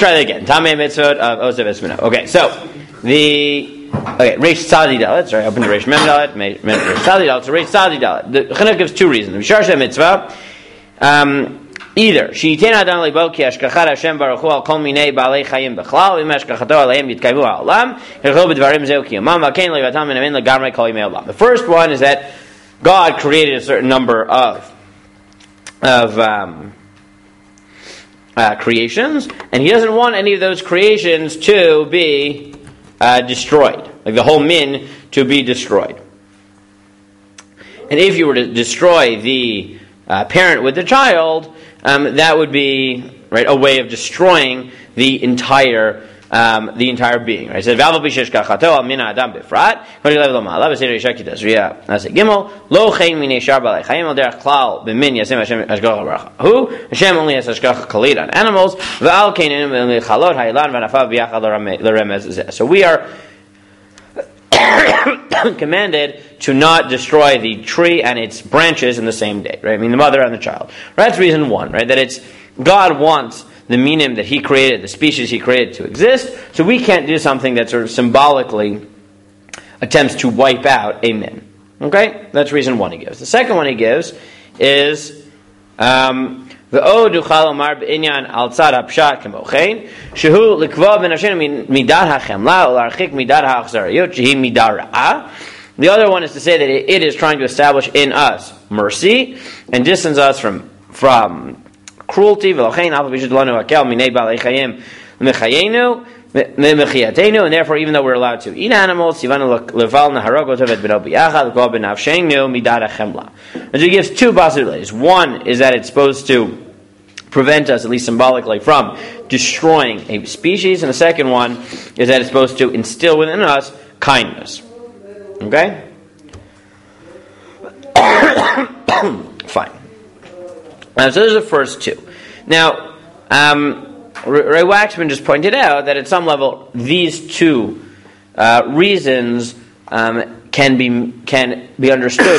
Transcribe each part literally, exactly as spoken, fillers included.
try that again. Tamei mitzvot of Osav Esmino. Okay, so the okay Reish Tzadi Dalet. Sorry, open to Reish Mem Dalet. Reish Tzadi Dalet. So Reish Tzadi Dalet. The Chinuch gives two reasons. Misharsha mitzvah. Um, either sheiten adam lebo ki hashkachat Hashem baruch hu al kol minei baalei chayim bechlal im hashkachato aleim yitkaymu ha'olam yerchol b'dvarim zeu ki yomam v'kein levatam minamin legamrei kol yimei olam. The first one is that God created a certain number of of um, uh, creations, and He doesn't want any of those creations to be uh, destroyed, like the whole min to be destroyed. And if you were to destroy the uh, parent with the child, um, that would be right a way of destroying the entire um, the entire being. Right? So Valvo Bishesh Kachato Al Mina Adam Bifrat. What do you level Mala? Basir Yishakita Zriya. That's it. Gimel Lo Chaim Mine Sharbalei Chaim Al Derech Klal B'Min Yasem Hashem Hashgacha Baruch Hu. Hashem only has Hashgacha Khalid on animals. V'Al Keinim V'Chalot Ha'ilan V'Nafav B'Yachad L'Remez Zeh. So we are commanded to not destroy the tree and its branches in the same day, right? I mean, the mother and the child. Right? That's reason one, right? That it's God wants the minim that He created, the species He created to exist, so we can't do something that sort of symbolically attempts to wipe out a min. Okay? That's reason one He gives. The second one He gives is um, V'o duchal omar b'inyan al tzad hapshat kemochein shehu likva ben Hashem midar hachemla or archik midar ha'achzariyot shehi midar ra'ah. The other one is to say that it is trying to establish in us mercy and distance us from from cruelty. V'lochein al b'shut lanu hakel minei ba'alei chayim mechayenu mechiyatenu, and therefore even though we're allowed to eat animals, yivanu leval naharogot evet b'no b'yachad l'kol b'nafshenu midar hachemla. And so He gives two possibilities. One is that it's supposed to prevent us, at least symbolically, from destroying a species, and the second one is that it's supposed to instill within us kindness. Okay? Fine. Uh, so those are the first two. Now, um, Ray Waxman just pointed out that at some level these two uh, reasons um, can be can be understood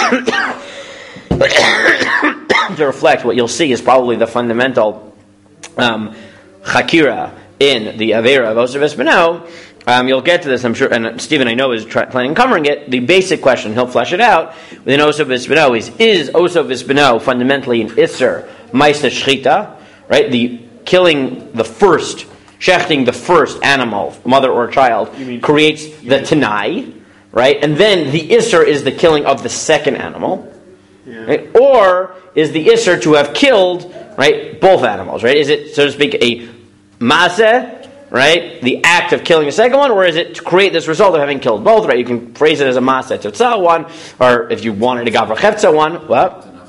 to reflect what you'll see is probably the fundamental um, chakira in the Avera of Osav Esbeno. Um, you'll get to this, I'm sure, and Stephen, I know, is try, planning on covering it. The basic question, he'll flesh it out, within Osav Esbeno is, is Osav Esbeno fundamentally an Isser, Maisa Shchita, right? The killing the first, shechting the first animal, mother or child, creates the Tanai, right? And then the Isser is the killing of the second animal. Yeah. Right? Or is the Isser to have killed, right, both animals, right? Is it, so to speak, a Maseh, right, the act of killing the second one, or is it to create this result of having killed both, right? You can phrase it as a Maseh Totzah one, or if you wanted a Gavra Chefza one, well,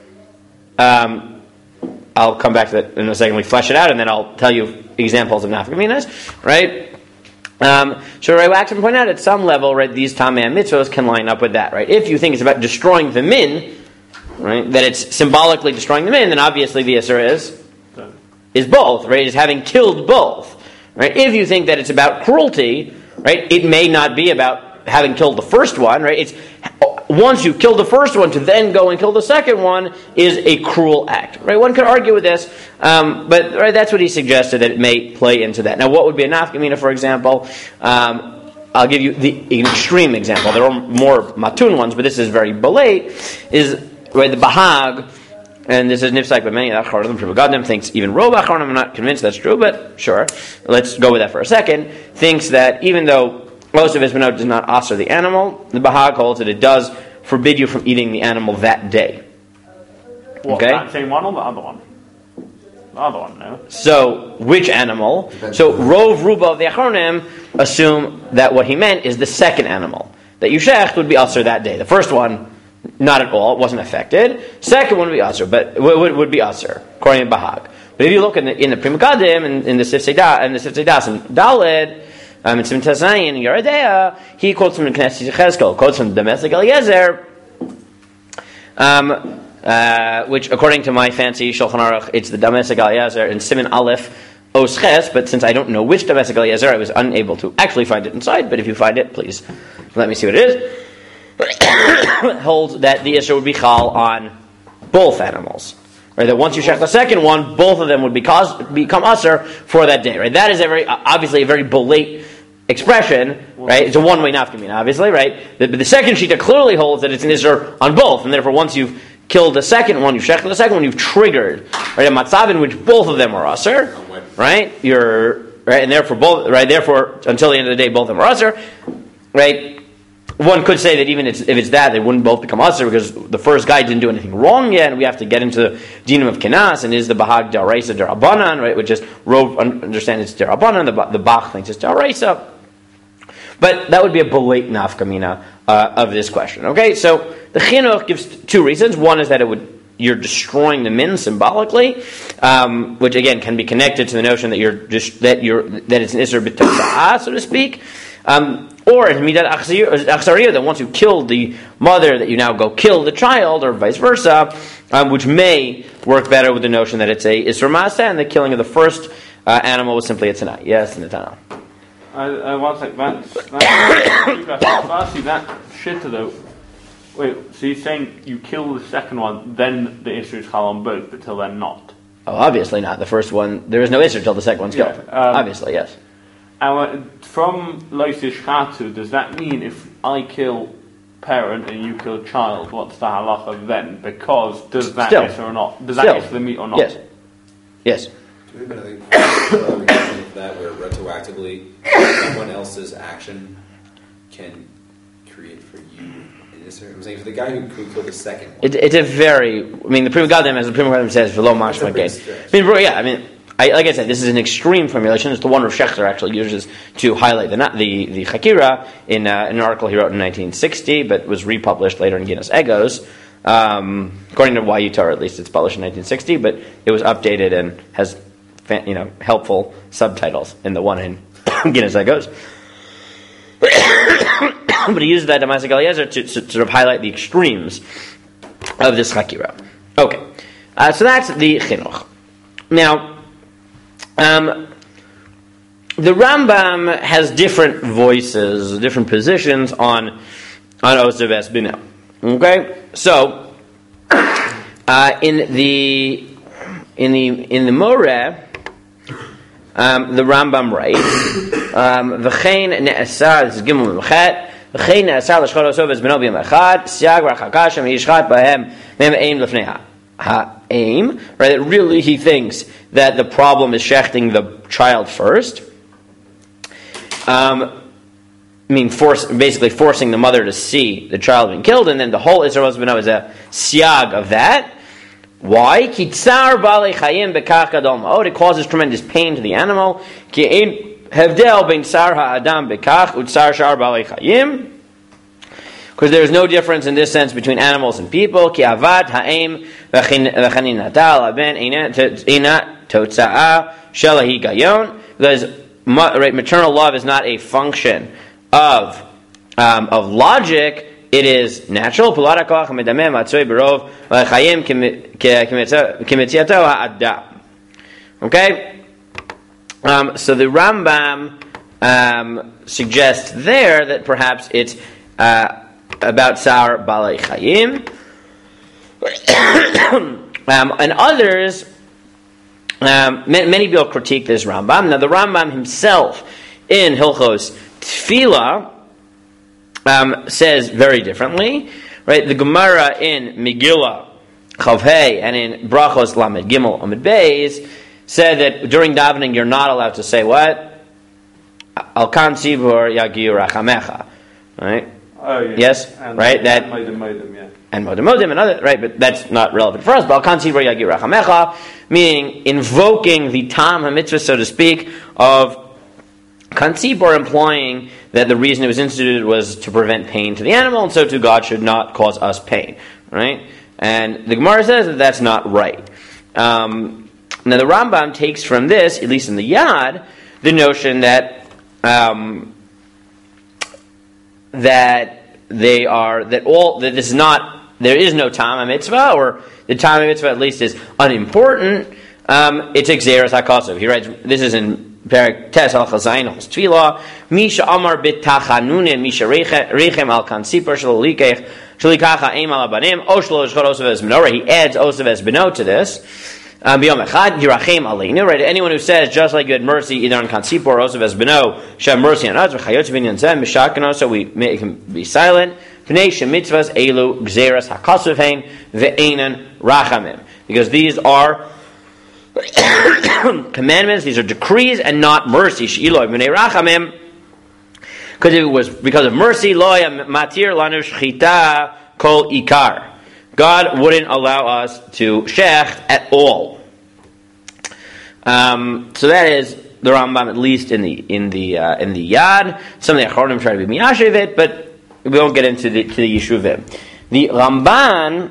um, I'll come back to that in a second. We flesh it out, and then I'll tell you examples of nafkaminas, right? Um, so Ray Waxman pointed out at some level, right, these Tamei mitzvos can line up with that, right? If you think it's about destroying the min, right, that it's symbolically destroying the min, then obviously the Isser is is both, right? Is having killed both, right? If you think that it's about cruelty, right, it may not be about having killed the first one, right? It's once you kill the first one to then go and kill the second one is a cruel act, right? One could argue with this, um, but right, that's what he suggested that it may play into that. Now, what would be a nafkamina, for example? Um, I'll give you the, an extreme example. There are more matun ones, but this is very balate. Is right the Bahag, and this is nifsak, but many of the Acharonim, Prabhupada thinks even Rov Acharonim, I'm not convinced that's true, but sure, let's go with that for a second. Thinks that even though most of Isbeno does not osir the animal, the Bahag holds that it does forbid you from eating the animal that day. What, okay? That same one or the other one? The other one, no. So, which animal? So, Rov Ruba of the Acharonim assume that what he meant is the second animal. That you shecht would be osir that day. The first one, not at all, it wasn't affected. Second one would be osir, but would, would be osir, according to Bahag. But if you look in the, in the Pri Megadim, in, in the Sif Seidah, and the Sif Seidas, and Daled, Um, it's in Tazayin and Yeridea. He quotes from the Knesset Yechezkel, quotes from the Domestic Eliezer, um, uh, which, according to my fancy Shulchan Aruch, it's the Domestic Eliezer in Siman Aleph Osches. But since I don't know which Domestic Eliezer, I was unable to actually find it inside. But if you find it, please let me see what it is. Holds that the Isser would be chal on both animals. Right, that once you shech the second one, both of them would because, become usher for that day. Right, that is a very obviously a very belate expression. Right, it's a one-way nafkamina, obviously. Right, the, but the second shita clearly holds that it's an isser on both, and therefore once you've killed the second one, you've shech the second one, you've triggered right a matzav in which both of them are usher. Right, you're right, and therefore both right. Therefore, until the end of the day, both of them are usher. Right. One could say that even if it's that, they wouldn't both become usher because the first guy didn't do anything wrong yet, and we have to get into the dinam of kenas, and is the bahag daraisa derabanan, right? Which is Rov understand it's derabanan, the the Bach thinks it's daraisa. But that would be a belate nafkamina uh, of this question. Okay, so the chinuch gives two reasons. One is that it would you're destroying the min symbolically, um, which again can be connected to the notion that you're just that you're that it's an isser b'totza'ah, so to speak. Um, or in midat achzariya, that once you killed the mother, that you now go kill the child, or vice versa, um, which may work better with the notion that it's a isra masa, and the killing of the first uh, animal was simply a tanai. Yes, Netana. I, I want to say that. That see that shit though. Wait, so you're saying you kill the second one, then the isra is chal on both, but till then not? Oh, obviously not. The first one, there is no isra till the second one's yeah, killed. Um, obviously, yes. And from Loisish Chatu, does that mean if I kill parent and you kill child, what's the halacha then? Because does that Still. yes or not? Does Still. that yes the meat or not? Yes. Yes. Do we have anything of that where retroactively someone else's action can create for you an isser? I'm saying for the guy who, who killed the second one. It, it's a very, I mean, the Prima Gadim, as the Prima Gadim says, "V'lo mashma big gain." stretch. I mean, yeah, I mean, I, like I said, this is an extreme formulation. It's the one Rav Shechter actually uses to highlight the the, the Chakira in, uh, in an article he wrote in nineteen sixty, but was republished later in Guinness Egos. Um, according to Y U Torah, at least it's published in nineteen sixty, but it was updated and has, you know, helpful subtitles in the one in Guinness Egos. But he uses that Damasik Eliezer to, to sort of highlight the extremes of this Chakira. Okay, uh, so that's the Chinuch. Now, um, the Rambam has different voices, different positions on on Osav Es Binah. Okay, so uh, in the in the in the Moreh, um, the Rambam writes, "V'chein ne'asar." This is Gimel Memchet. V'chein ne'asar l'shchot Osav Es Binah b'yom echad. Siag v'achakashem yishchat b'hem mem ein lefnei ha'aim. Right, that really he thinks that the problem is shechting the child first. Um. I mean, force, basically forcing the mother to see the child being killed, and then the whole Israel Bino is a siag of that. Why? Kitzar balei chayim bekach gadol ma'od. It causes tremendous pain to the animal. Ki ein hevdel ben tsar ha'adam bekach utsar shar balei chayim. Because there is no difference in this sense between animals and people. Ki avad ha'em v'chanin natal aben einat totza'a shelahi gayon. Because right, maternal love is not a function of um, of logic, it is natural. Okay, um, so the Rambam um, suggests there that perhaps it's uh, about Sar Balei Chayim, um, and others. Um, many people critique this Rambam. Now the Rambam himself in Hilchos Tefillah um, says very differently, right? The Gemara in Megillah Chavhei and in Brachos Lamed Gimel Amid Beis said that during davening you're not allowed to say what? Al kan tzibur yagiu rachamecha, right? Oh, yeah. Yes, and right. That and modem, modem, yeah. and modem, modem, and other, right? But that's not relevant for us. But al kan tzibur yagiu rachamecha, meaning invoking the tam hamitzvah, so to speak, of Kansibor, implying that the reason it was instituted was to prevent pain to the animal, and so too God should not cause us pain, right? And the Gemara says that that's not right. Um, now the Rambam takes from this, at least in the Yad, the notion that um, that they are that all that this is not there is no Tam HaMitzvah, or the Tam HaMitzvah at least is unimportant. Um, it's Xeris HaKosov. He writes, this is in Perik Tes Al Chazayin Al Tefillah Misha Amar Bit Tachanunim Misha Rechem Al Kansipur Shalikech Shalikacha Eim Al Abanim Oshlo Shchot Osav Es Menorah. He adds Osav Es Beno to this. Um, B'yom Echad Yirachem Aleinu. Right? Anyone who says just like you had mercy either on Kansipur or Osav Es Beno, should have mercy on us. V'chayot V'inyan Zem Mishakano. So we make him be silent. Pnei Shemitzvahs Elu Gzeras Hakasuv Hein Ve'enan Rachamim. Because these are commandments, these are decrees and not mercy. She'iloi b'nei rachamim. Because if it was because of mercy, loy matir lanu shchita kol ikar. God wouldn't allow us to shecht at all. Um, so that is the Rambam, at least in the in the uh, in the Yad. Some of the Achronim try to be miyashiv it, but we won't get into the to the Yeshuvim. The Ramban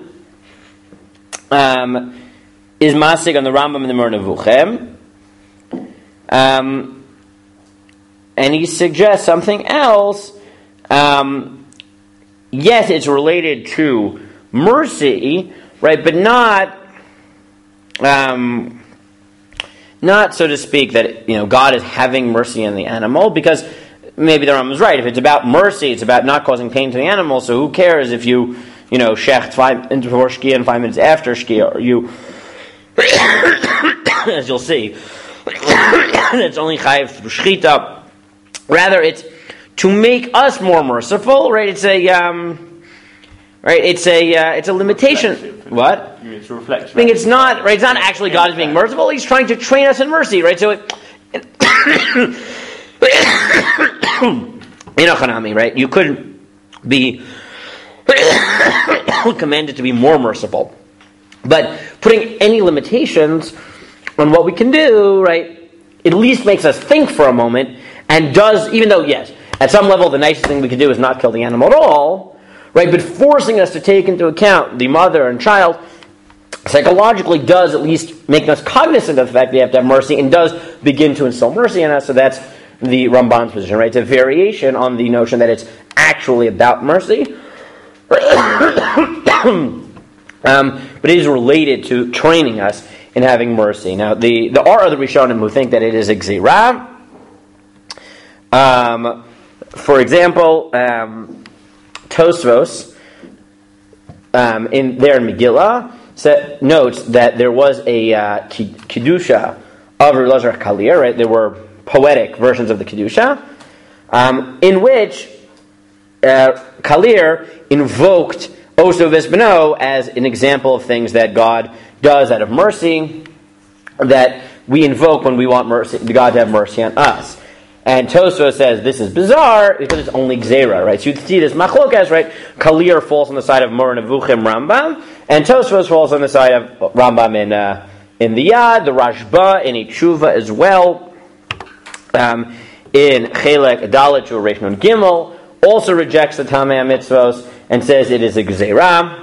um, is masig on the Rambam and the Moreh Nevuchim. Um, and he suggests something else. Um, yes, it's related to mercy, right? But not, um, not so to speak that you know God is having mercy on the animal, because maybe the Rambam is right. If it's about mercy, it's about not causing pain to the animal. So who cares if you you know shecht five minutes before Shkia and five minutes after Shkia, or you, as you'll see, it's only chayiv through shchita. Rather, it's to make us more merciful, right? It's a, um, right? It's a, uh, it's a limitation. Reflexive. What? You mean it's a reflection. I think it's not, right? It's not actually God is being merciful. He's trying to train us in mercy, right? So, it, Inochanami, right? You couldn't be commanded to be more merciful, but putting any limitations on what we can do, right? At least makes us think for a moment. And does, even though, yes, at some level the nicest thing we can do is not kill the animal at all, right? But forcing us to take into account the mother and child psychologically does at least make us cognizant of the fact that we have to have mercy, and does begin to instill mercy in us. So that's the Ramban's position, right? It's a variation on the notion that it's actually about mercy. um, but it is related to training us in having mercy. Now, the, there are other Rishonim who think that it is a Gzirah. Um, for example, um, Tosfos, um, in there in Megillah, set, notes that there was a uh, Kedusha of Rav Elazar Kalir, right? There were poetic versions of the Kedusha, um, in which uh, Kalir invoked Osav Es Beno as an example of things that God does out of mercy, that we invoke when we want mercy, God to have mercy on us. And Tosfos says this is bizarre because it's only Gzera, right? So you see this machlokas, right? Kalir falls on the side of Moreh Nevuchim Rambam, and Tosfos falls on the side of Rambam in uh, in the Yad, the Rashba, in Tshuva as well. Um, in Chelek Dalet Shul Reish Nun Gimel, also rejects the Tamei HaMitzvos and says it is a Gzera.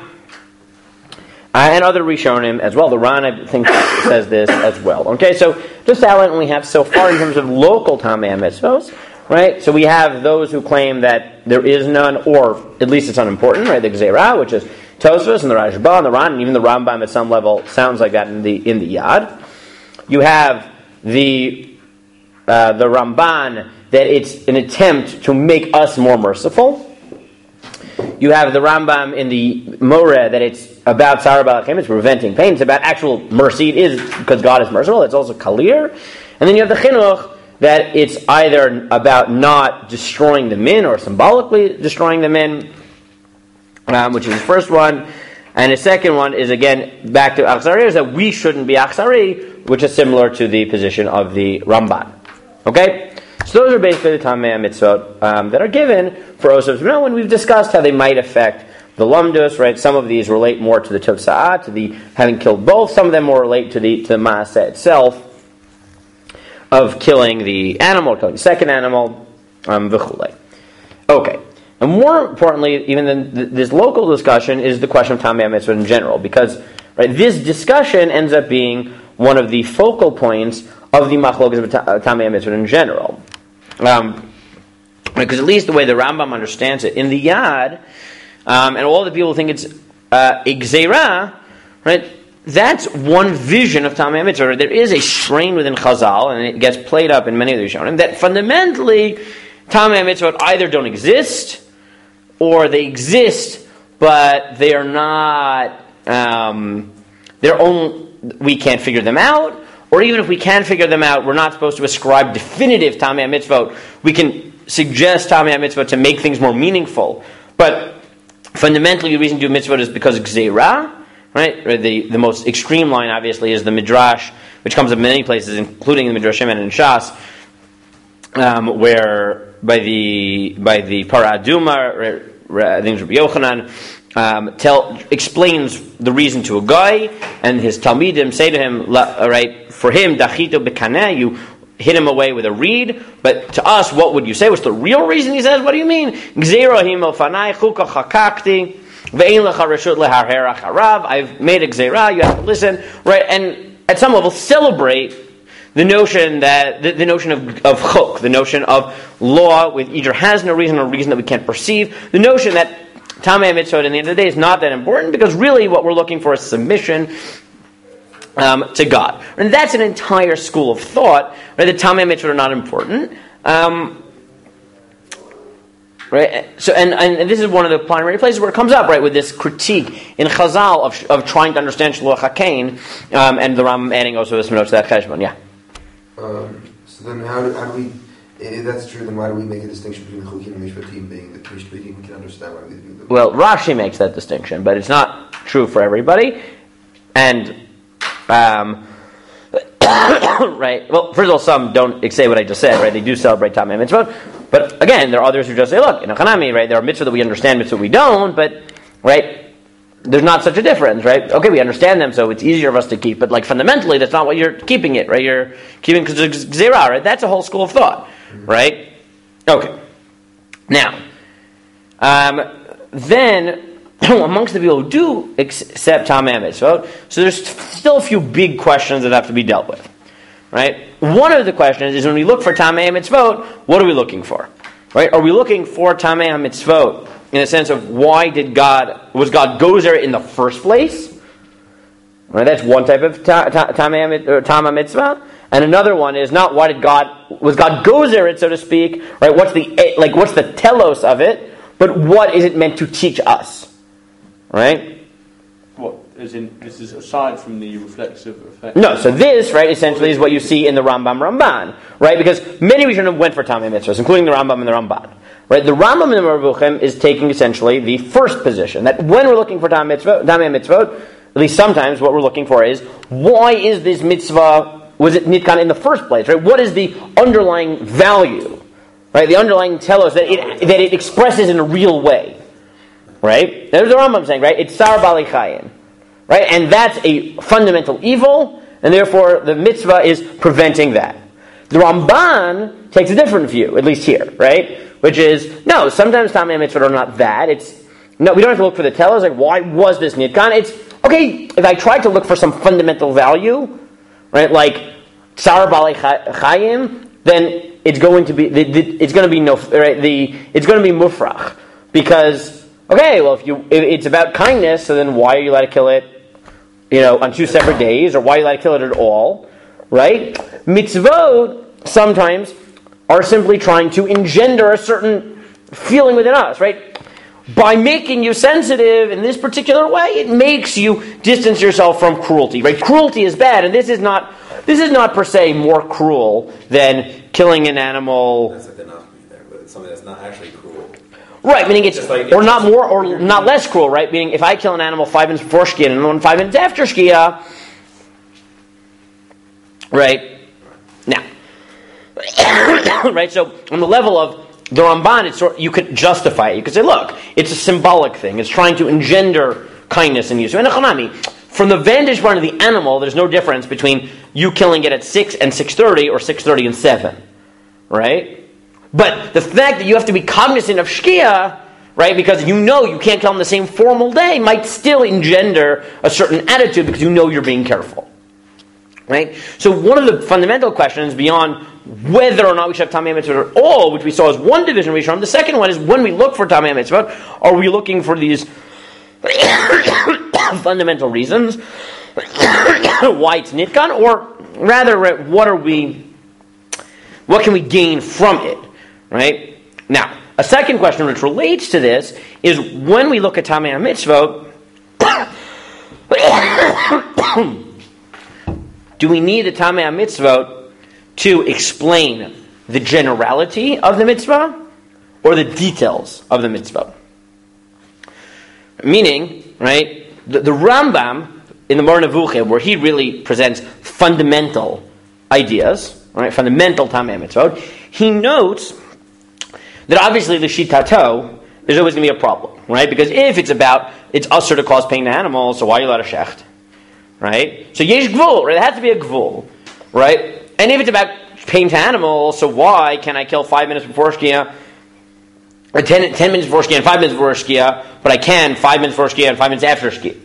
Uh, and other Rishonim as well. The Ran, I think, says this as well. Okay, so just to outline what we have so far in terms of local Tamei HaMitzvos, right? So we have those who claim that there is none, or at least it's unimportant, right? The Gzera, which is Tosfos and the Rashba and the Ran, and even the Rambam at some level sounds like that in the in the Yad. You have the uh, the Ramban, that it's an attempt to make us more merciful. You have the Rambam in the Moreh that it's about Tzara Balachim, it's preventing pain. It's about actual mercy. It is because God is merciful. It's also Kalir. And then you have the Chinuch that it's either about not destroying the min or symbolically destroying the min, um, which is the first one. And the second one is, again, back to Achzari, is that we shouldn't be Achzari, which is similar to the position of the Ramban. Okay? So those are basically the Tamei HaMitzvot um, that are given for Osav Beno, and we've discussed how they might affect the Lamdus, right? Some of these relate more to the Tovsa'ah, to the having killed both. Some of them more relate to the to the Maaseh itself of killing the animal, killing the second animal, um, v'chulei. Okay. And more importantly, even than th- this local discussion, is the question of Tamei HaMitzvot in general, because right, this discussion ends up being one of the focal points of the machlokas of Tamei HaMitzvot in general. Um, because at least the way the Rambam understands it, in the Yad, um, and all the people think it's uh, a Gzeira, right? that's one vision of Tamei HaMitzvot. There is a strain within Chazal, and it gets played up in many of the Rishonim, that fundamentally Tamei HaMitzvot either don't exist, or they exist, but they are not, um, they're only, we can't figure them out, or even if we can figure them out, we're not supposed to ascribe definitive Tamei HaMitzvot. We can suggest Tamei HaMitzvot to make things more meaningful, but fundamentally the reason to do mitzvot is because Gzeirah, right? The, the most extreme line, obviously, is the Midrash, which comes up in many places, including the Midrashim and in Shas, um, where by the by the Para Aduma, I think Rabbi Yochanan, um, tell explains the reason to a guy, and his Talmidim say to him, all right, for him, Dachito Bekaneh, you hit him away with a reed, but to us, what would you say? What's the real reason? He says, what do you mean? Gzeirah him elfanai chuka chakakti. I've made a gzeirah, you have to listen, right? And at some level, celebrate the notion that the, the notion of, of chuk, the notion of law, which either has no reason or reason that we can't perceive, the notion that Tamei HaMitzvot, in the end of the day, is not that important, because really what we're looking for is submission um, to God. And that's an entire school of thought, right? The Tamei HaMitzvot are not important. Um, Right, so and, and this is one of the primary places where it comes up, right, with this critique in Chazal of, of trying to understand Shluach HaKain, um, and the Rambam adding also this minhag to that cheshbon. Yeah. Um, so then, how do, how do we? If that's true, then why do we make a distinction between the Chukim and Mishpatim being the Mishpatim? We can understand why we do that. Well, Rashi makes that distinction, but it's not true for everybody. And um, right, well, first of all, some don't say what I just said. Right, they do celebrate Tamei HaMitzvot. But again, there are others who just say, look, in a Hanami, right, there are mitzvahs that we understand, mitzvahs we don't, but, right, there's not such a difference, right? Okay, we understand them, so it's easier for us to keep, but like fundamentally, that's not what you're keeping it, right? You're keeping because it's Gzeirah, right? That's a whole school of thought, right? Okay. Now, um, then, amongst the people who do accept Tamei HaMitzvot, so there's still a few big questions that have to be dealt with. Right? One of the questions is when we look for Tamei HaMitzvot, what are we looking for? Right? Are we looking for Tamei HaMitzvot in the sense of why did God, was God gozer in the first place? Right? That's one type of Tamei HaMitzvah. And another one is not why did God, was God gozer it, so to speak, right? What's the, like, what's the telos of it, but what is it meant to teach us? Right? What, as in, this is aside from the reflexive effect? No, so this, right, essentially is what you see in the Rambam Ramban, right? Because many Rishonim went for Tamei Mitzvahs, including the Rambam and the Ramban. Right? The Rambam and the Meruchim is taking essentially the first position, that when we're looking for Tamei Mitzvot, Tamei Mitzvot, at least sometimes what we're looking for is, why is this mitzvah, was it nitkan in the first place, right? What is the underlying value, right? The underlying telos that it, that it expresses in a real way, right? There's the Rambam saying, right? It's Sar Bali Chayim. Right? And that's a fundamental evil, and therefore the mitzvah is preventing that. The Ramban takes a different view, at least here, right? Which is, no, sometimes Tamei HaMitzvot are not that. It's, no, we don't have to look for the telos, like, why was this nitkan? It's, okay, if I try to look for some fundamental value, right, like, Tsar Bali Chayim, then it's going to be, the, the, it's going to be no, right, the, it's going to be mufrach. Because, okay, well, if you, if it's about kindness, so then why are you allowed to kill it, you know, on two separate days, or why are you allowed to kill it at all, right? Mitzvot sometimes are simply trying to engender a certain feeling within us, right? By making you sensitive in this particular way, it makes you distance yourself from cruelty, right? Cruelty is bad, and this is not, this is not per se more cruel than killing an animal. That's like the not there, but it's something that's not actually cruel. Right, meaning it's, like, or it's not more, or not less cruel, right? Meaning if I kill an animal five minutes before Shkia and one five minutes after Shkia, right? Now, right, so on the level of the Ramban, it's sort, you could justify it. You could say, look, it's a symbolic thing. It's trying to engender kindness in you. So in a Chanami, from the vantage point of the animal, there's no difference between you killing it at six and six thirty or six thirty and seven, right? But the fact that you have to be cognizant of Shkia, right, because you know you can't kill on the same formal day, might still engender a certain attitude because you know you're being careful. Right? So one of the fundamental questions beyond whether or not we should have Tamei Mitzvot at all, which we saw as one division of Rishon, the second one is when we look for Tamei Mitzvot, are we looking for these fundamental reasons, why it's nitkan, or rather, right, what are we, what can we gain from it, right? Now, a second question which relates to this is when we look at Tamei HaMitzvot, do we need the Tamei HaMitzvot to explain the generality of the mitzvah or the details of the mitzvah? Meaning, right, the, the Rambam in the Moreh Nevuchim, where he really presents fundamental ideas, right, fundamental Tamei HaMitzvot, he notes that obviously the Shitato, there's always going to be a problem, right? Because if it's about, it's usher to cause pain to animals, so why are you allowed to shecht? Right? So yesh gvul, right? There has to be a gvul, right? And if it's about pain to animals, so why can I kill five minutes before Shkia, or ten, ten minutes before Shkia and five minutes before Shkia, but I can five minutes before Shkia and five minutes after Shkia?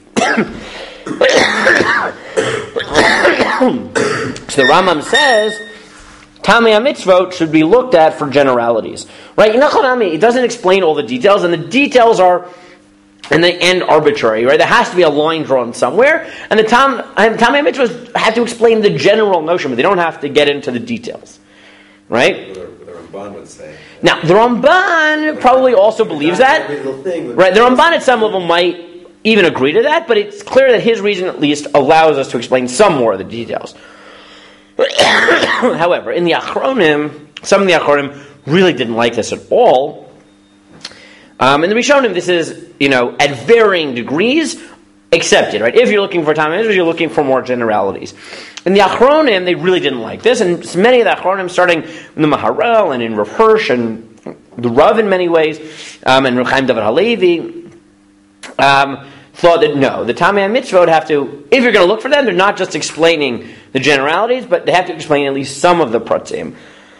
So the Rambam says, Tamei HaMitzvot should be looked at for generalities. Right? It doesn't explain all the details, and the details are, and they end arbitrary, right? There has to be a line drawn somewhere, and the Tam, Tamei HaMitzvot have to explain the general notion, but they don't have to get into the details. Right? What the Ramban would say. Now, the Ramban probably also believes that. Right? The Ramban at some level might even agree to that, but it's clear that his reason at least allows us to explain some more of the details. However, in the Achronim, some of the Achronim really didn't like this at all. Um, in the Rishonim, this is, you know, at varying degrees accepted, right? If you're looking for Tamei HaMitzvot, you're looking for more generalities. In the Achronim, they really didn't like this, and many of the Achronim, starting in the Maharal and in Rav Hirsch and the Rav in many ways, um, and Rav Chaim David Halevi, um, thought that no, the Tamei HaMitzvot have to, if you're going to look for them, they're not just explaining the generalities, but they have to explain at least some of the pratim.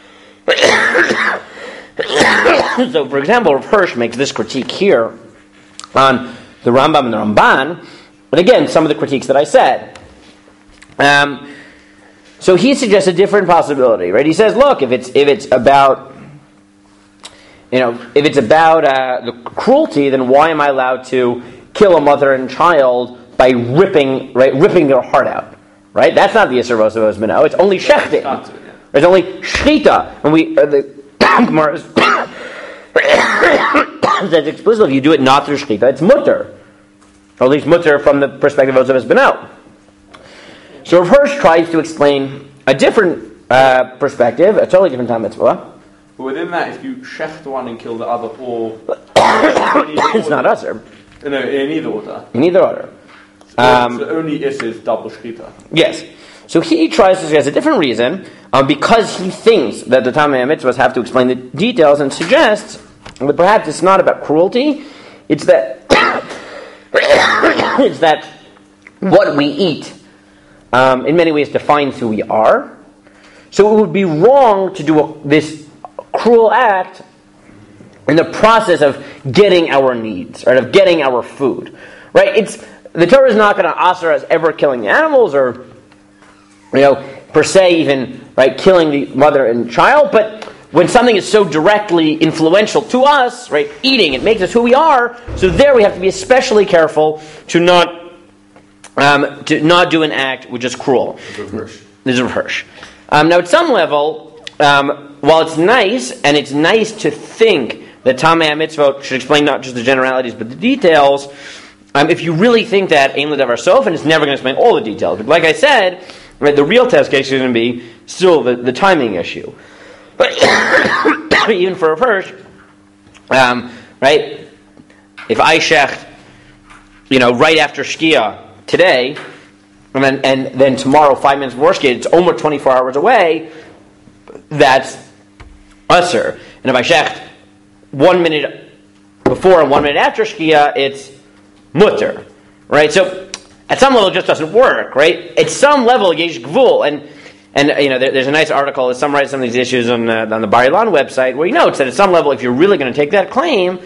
So, for example, Rav Hirsch makes this critique here on the Rambam and the Ramban, but again, some of the critiques that I said. Um, so he suggests a different possibility, right? He says, look, if it's if it's about, you know, if it's about uh, the cruelty, then why am I allowed to kill a mother and child by ripping, right, ripping their heart out? Right? That's not the Yisur Vosavos Minot. It's only shechting. It's only shchita. And we, uh, the Gemara says explicitly, if you do it not through shchita, it's mutter. Or at least mutter from the perspective of Vosavos Minot. So Rav Hirsch tries to explain a different uh, perspective, a totally different Tamei HaMitzvot. But within that, if you shecht one and kill the other, or it's not usher. No, in either order. In either order. So, Um, so only is is double shchita. Yes. So he tries to suggest a different reason, um, because he thinks that the Tamei HaMitzvot have to explain the details, and suggests that perhaps it's not about cruelty, it's that it's that what we eat um, in many ways defines who we are. So it would be wrong to do a, this cruel act in the process of getting our needs, right, of getting our food. Right? It's the Torah is not going to asr us ever killing animals, or, you know, per se even, right, killing the mother and child, but when something is so directly influential to us, right, eating, it makes us who we are, so there we have to be especially careful to not um, to not do an act which is cruel. This is Rav Hirsch. Um, now, at some level, um, while it's nice, and it's nice to think that Tamei HaMitzvot should explain not just the generalities but the details, um, if you really think that Ein L'Davar Sof, and it's never going to explain all the details. But like I said, right, the real test case is going to be still the, the timing issue. But even for Rav Hirsch, um, right, if I shecht, you know, right after Shkia today, and then, and then tomorrow, five minutes before Shkia, it's almost twenty-four hours away, that's usher. And if I shecht one minute before and one minute after Shkia, it's mutter. Right? So, at some level, it just doesn't work, right? At some level, yesh gvul, and And you know, there, there's a nice article that summarizes some of these issues on, uh, on the Bar Ilan website, where he notes that at some level, if you're really going to take that claim,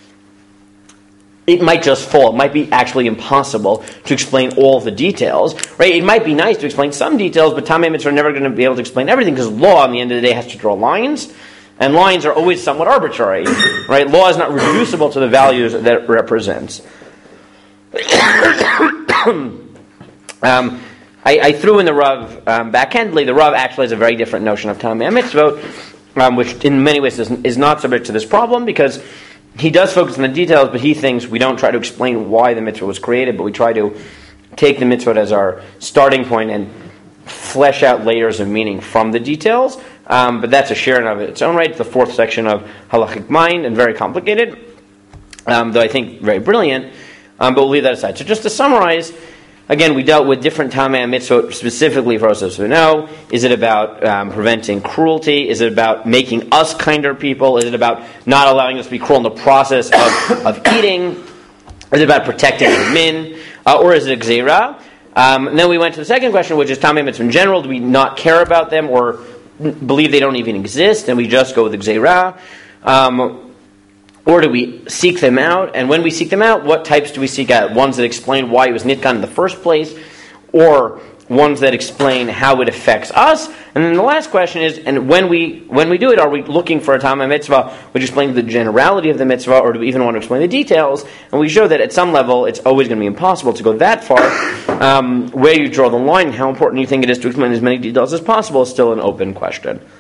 it might just fall. It might be actually impossible to explain all the details. Right? It might be nice to explain some details, but Tamei HaMitzvot are never going to be able to explain everything, because law, on the end of the day, has to draw lines, and lines are always somewhat arbitrary. Right? Law is not reducible to the values that it represents. Um, I, I threw in the Rav um, backhandedly. The Rav actually has a very different notion of Tamei HaMitzvot, um, which in many ways is, is not subject to this problem, because he does focus on the details, but he thinks we don't try to explain why the mitzvah was created, but we try to take the mitzvah as our starting point and flesh out layers of meaning from the details. Um, but that's a sharing of its own right. It's the fourth section of Halachic Mind, and very complicated, um, though I think very brilliant. Um, but we'll leave that aside. So just to summarize, again, we dealt with different Tamei HaMitzvot specifically for Osir Sveno. Is it about um, preventing cruelty? Is it about making us kinder people? Is it about not allowing us to be cruel in the process of, of eating? Is it about protecting the min? Uh, or is it a Gzeira? Um, and then we went to the second question, which is Tamei HaMitzvot in general. Do we not care about them or believe they don't even exist, and we just go with the Gzeira? Um, or do we seek them out? And when we seek them out, what types do we seek out? Ones that explain why it was Nitkan in the first place, or ones that explain how it affects us? And then the last question is, and when we when we do it, are we looking for a Tamei HaMitzvah which explains the generality of the mitzvah, or do we even want to explain the details? And we show that at some level it's always going to be impossible to go that far. Um, where you draw the line, how important you think it is to explain as many details as possible, is still an open question.